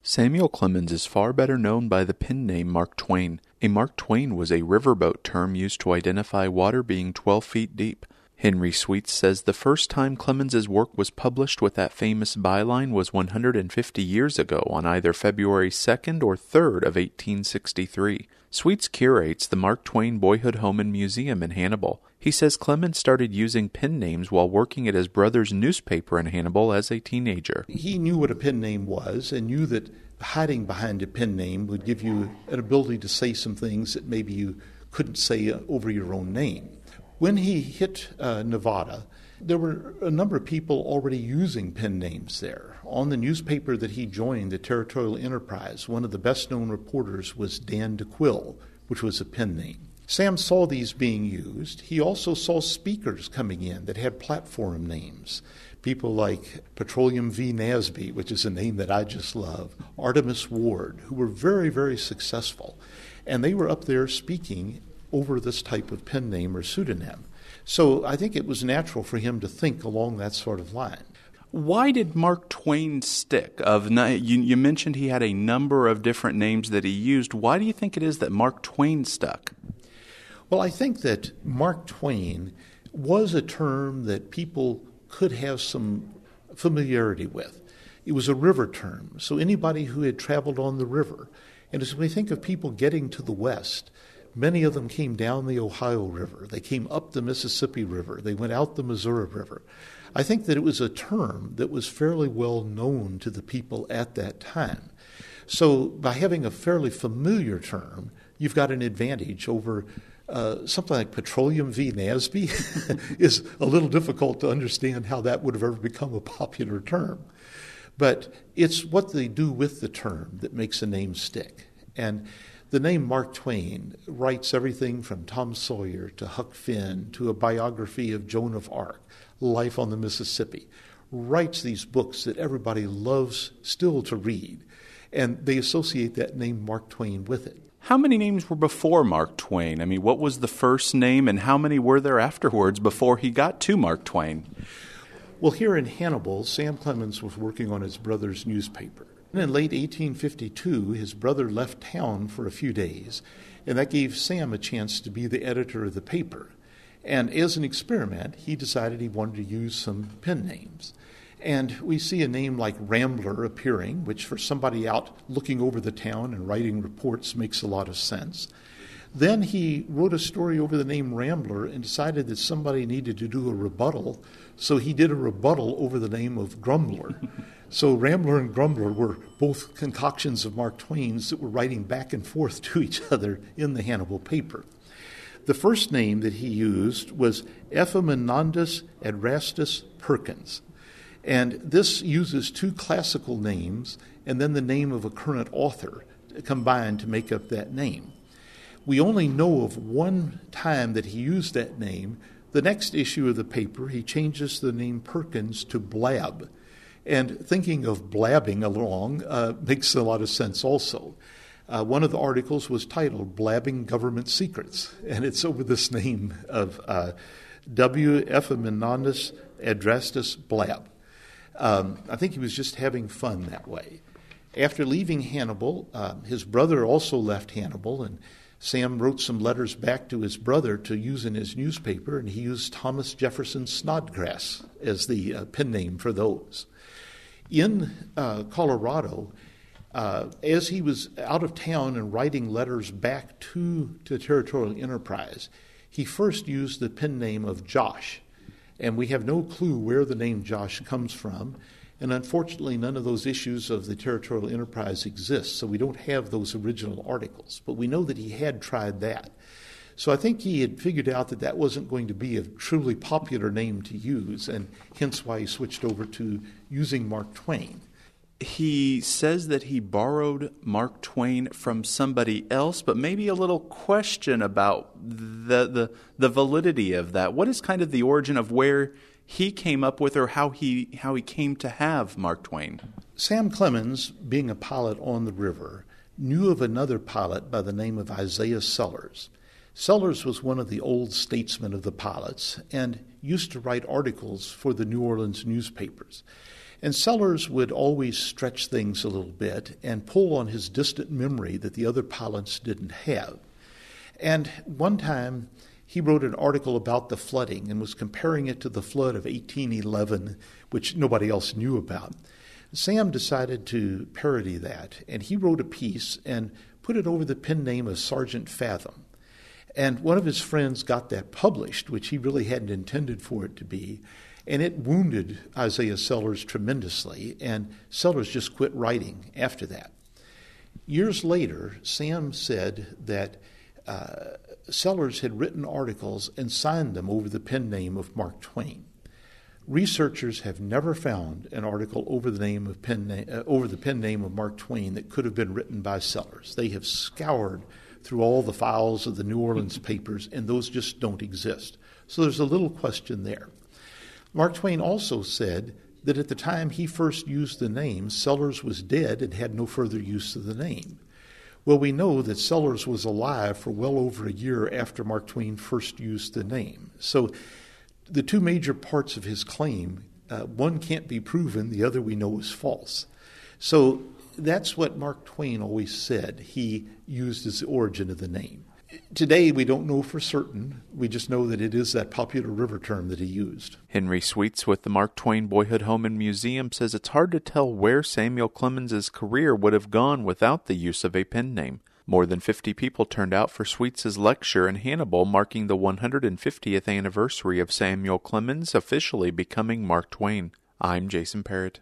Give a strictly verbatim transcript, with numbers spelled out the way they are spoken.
Samuel Clemens is far better known by the pen name Mark Twain. A Mark Twain was a riverboat term used to identify water being twelve feet deep. Henry Sweets says the first time Clemens's work was published with that famous byline was one hundred fifty years ago on either February second or third of eighteen sixty-three. Sweets curates the Mark Twain Boyhood Home and Museum in Hannibal. He says Clemens started using pen names while working at his brother's newspaper in Hannibal as a teenager. He knew what a pen name was and knew that hiding behind a pen name would give you an ability to say some things that maybe you couldn't say over your own name. When he hit uh, Nevada, there were a number of people already using pen names there. On the newspaper that he joined, the Territorial Enterprise, one of the best-known reporters was Dan DeQuille, which was a pen name. Sam saw these being used. He also saw speakers coming in that had platform names. People like Petroleum V. Nasby, which is a name that I just love, Artemus Ward, who were very, very successful. And they were up there speaking over this type of pen name or pseudonym. So I think it was natural for him to think along that sort of line. Why did Mark Twain stick? Of you, you mentioned he had a number of different names that he used. Why do you think it is that Mark Twain stuck? Well, I think that Mark Twain was a term that people could have some familiarity with. It was a river term, so anybody who had traveled on the river. And as we think of people getting to the west, many of them came down the Ohio River. They came up the Mississippi River. They went out the Missouri River. I think that it was a term that was fairly well known to the people at that time. So by having a fairly familiar term, you've got an advantage over uh, something like Petroleum V. Nasby is a little difficult to understand how that would have ever become a popular term. But it's what they do with the term that makes a name stick. And the name Mark Twain writes everything from Tom Sawyer to Huck Finn to a biography of Joan of Arc, Life on the Mississippi, writes these books that everybody loves still to read, and they associate that name Mark Twain with it. How many names were before Mark Twain? I mean, what was the first name, and how many were there afterwards before he got to Mark Twain? Well, here in Hannibal, Sam Clemens was working on his brother's newspaper. In late eighteen fifty-two, his brother left town for a few days, and that gave Sam a chance to be the editor of the paper. And as an experiment, he decided he wanted to use some pen names. And we see a name like Rambler appearing, which for somebody out looking over the town and writing reports makes a lot of sense. Then he wrote a story over the name Rambler and decided that somebody needed to do a rebuttal, so he did a rebuttal over the name of Grumbler. So Rambler and Grumbler were both concoctions of Mark Twain's that were writing back and forth to each other in the Hannibal paper. The first name that he used was Epaminondas Adrastus Perkins. And this uses two classical names and then the name of a current author combined to make up that name. We only know of one time that he used that name. The next issue of the paper, he changes the name Perkins to Blab. And thinking of blabbing along uh, makes a lot of sense also. Uh, one of the articles was titled Blabbing Government Secrets, and it's over this name of uh, W. Epaminondas Adrastus Blab. Um, I think he was just having fun that way. After leaving Hannibal, uh, his brother also left Hannibal, and Sam wrote some letters back to his brother to use in his newspaper, and he used Thomas Jefferson Snodgrass as the uh, pen name for those. In uh, Colorado, uh, as he was out of town and writing letters back to, to Territorial Enterprise, he first used the pen name of Josh. And we have no clue where the name Josh comes from. And unfortunately, none of those issues of the Territorial Enterprise exist, so we don't have those original articles. But we know that he had tried that. So I think he had figured out that that wasn't going to be a truly popular name to use, and hence why he switched over to using Mark Twain. He says that he borrowed Mark Twain from somebody else, but maybe a little question about the the, the validity of that. What is kind of the origin of where he came up with, or how he how he came to have Mark Twain? Sam Clemens, being a pilot on the river, knew of another pilot by the name of Isaiah Sellers. Sellers was one of the old statesmen of the pilots and used to write articles for the New Orleans newspapers. And Sellers would always stretch things a little bit and pull on his distant memory that the other pilots didn't have. And one time he wrote an article about the flooding and was comparing it to the flood of eighteen eleven, which nobody else knew about. Sam decided to parody that, and he wrote a piece and put it over the pen name of Sergeant Fathom. And one of his friends got that published, which he really hadn't intended for it to be, and it wounded Isaiah Sellers tremendously, and Sellers just quit writing after that. Years later, Sam said that uh, Sellers had written articles and signed them over the pen name of Mark Twain. Researchers have never found an article over the name of pen na- uh, over the pen name of Mark Twain that could have been written by Sellers. They have scoured through all the files of the New Orleans papers, and those just don't exist. So there's a little question there. Mark Twain also said that at the time he first used the name, Sellers was dead and had no further use of the name. Well, we know that Sellers was alive for well over a year after Mark Twain first used the name. So the two major parts of his claim, uh, one can't be proven, the other we know is false. So that's what Mark Twain always said he used as the origin of the name. Today, we don't know for certain. We just know that it is that popular river term that he used. Henry Sweets with the Mark Twain Boyhood Home and Museum says it's hard to tell where Samuel Clemens's career would have gone without the use of a pen name. More than fifty people turned out for Sweets's lecture in Hannibal marking the one hundred fiftieth anniversary of Samuel Clemens officially becoming Mark Twain. I'm Jason Parrott.